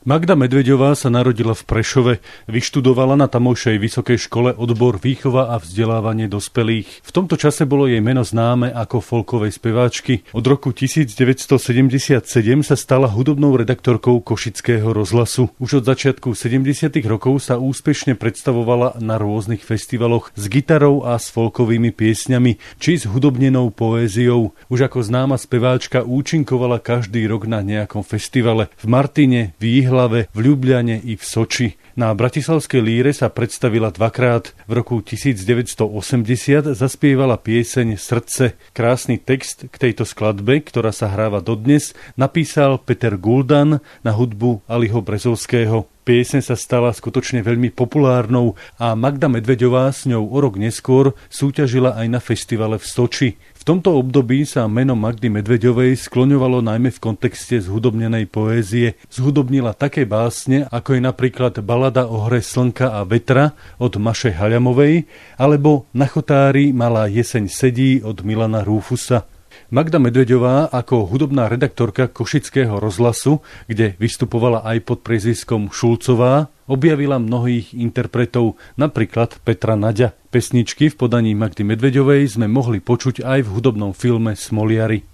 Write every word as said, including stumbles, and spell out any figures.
Magda Medveďová sa narodila v Prešove, vyštudovala na tamojšej vysokej škole odbor výchova a vzdelávanie dospelých. V tomto čase bolo jej meno známe ako folkovej speváčky. Od roku devätnásťsedemdesiatsedem sa stala hudobnou redaktorkou Košického rozhlasu. Už od začiatku sedemdesiatych rokov sa úspešne predstavovala na rôznych festivaloch s gitarou a s folkovými piesňami, či s hudobnenou poéziou. Už ako známa speváčka účinkovala každý rok na nejakom festivale v Martine, v Hlave, v Ľubľane i v Soči. Na bratislavskej líre sa predstavila dvakrát. V roku devätnásťstoosemdesiat zaspievala pieseň Srdce. Krásny text k tejto skladbe, ktorá sa hráva dodnes, napísal Peter Guldan na hudbu Aliho Brezovského. Pieseň sa stala skutočne veľmi populárnou a Magda Medveďová s ňou o rok neskôr súťažila aj na festivale v Soči. V tomto období sa meno Magdy Medveďovej skloňovalo najmä v kontexte zhudobnenej poézie. Zhudobnila také básne, ako je napríklad Balada o hre slnka a vetra od Maše Haľamovej alebo Na chotári malá jeseň sedí od Milana Rúfusa. Magda Medveďová ako hudobná redaktorka Košického rozhlasu, kde vystupovala aj pod priezviskom Šulcová, objavila mnohých interpretov, napríklad Petra Naďa. Pesničky v podaní Magdy Medveďovej sme mohli počuť aj v hudobnom filme Smoliari.